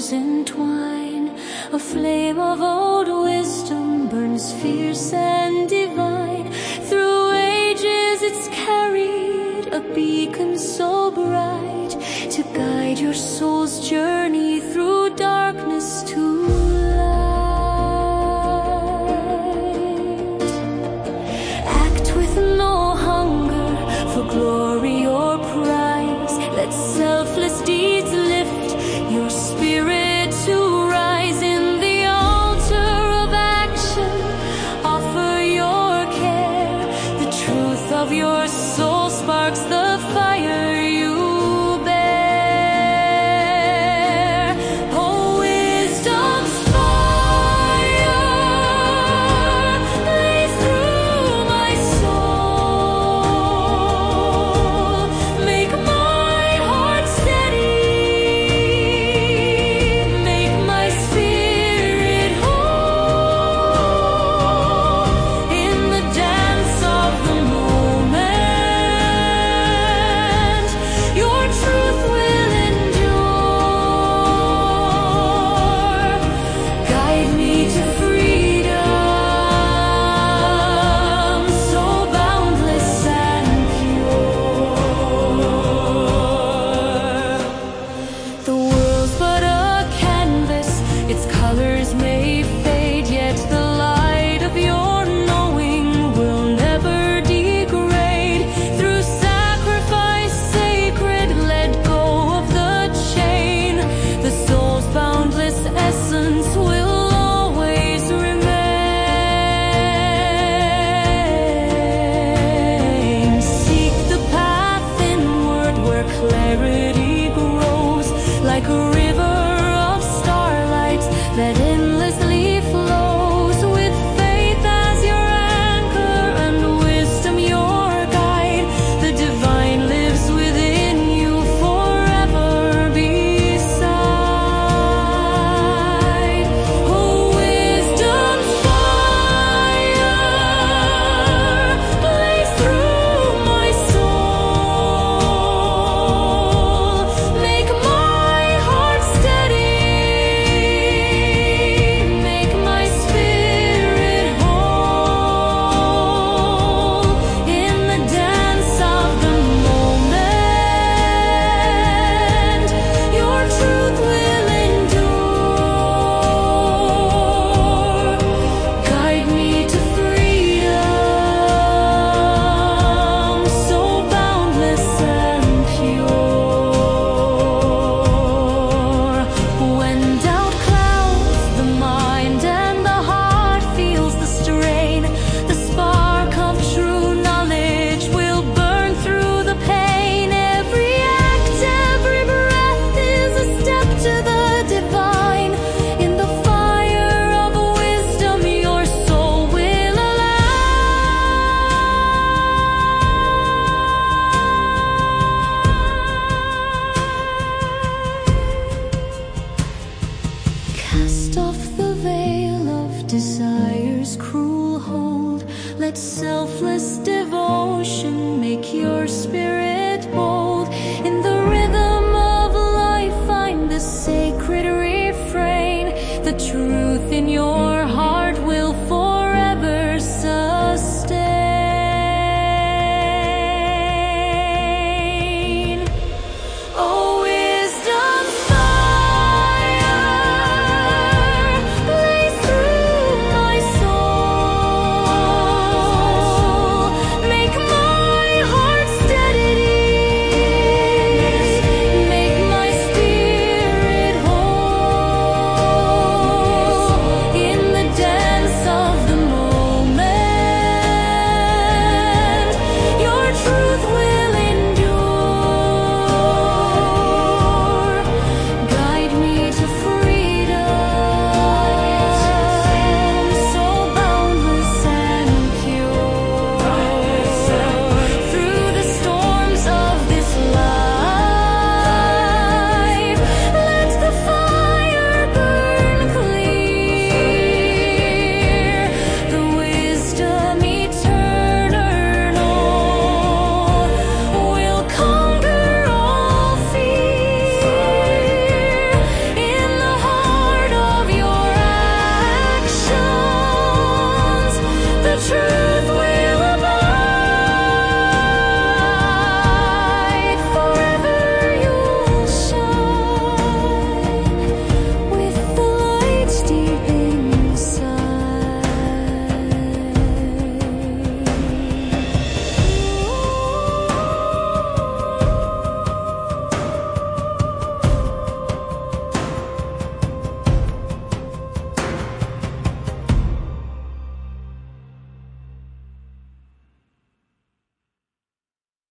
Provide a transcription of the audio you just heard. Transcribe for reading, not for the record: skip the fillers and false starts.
roots entwine. A flame of old wisdom burns fierce and divine. Through ages it's carried, a beacon so bright, to guide your soul's journey through darkness to light. Act with no hunger for glory or prize. Let selfless deeds lift your spirit to rise. In the altar of action, offer your care. The truth of your soul sparks the fire you bear. Oh, wisdom's fire, blaze through my soul. Make my heart steady, make my spirit whole. In the dance of the moment, your truth will endure. Guide me to freedom, so boundless and pure. The world's but a canvas, its colors may fade, yet the light of your knowing will never degrade. Through sacrifice sacred, let go of the chain. The soul's boundless essence will always remain. Seek the path inward where clarity grows, like a river of starlight that endlessly flows. With faith as your anchor and wisdom your guide, the divine lives within you, forever beside. Oh, wisdom's fire, blaze through my soul. Make my heart steady, make my spirit whole. In the dance of the moment, your truth will endure. Guide me to freedom, so boundless and pure. When doubt clouds the mind and the heart feels the strain, the spark of true knowledge will burn through the pain. Every act, every breath is a step to the divine. In the fire of wisdom, your soul will align. Cast off the veil of desire's cruel hold. Let selfless devotion make your spirit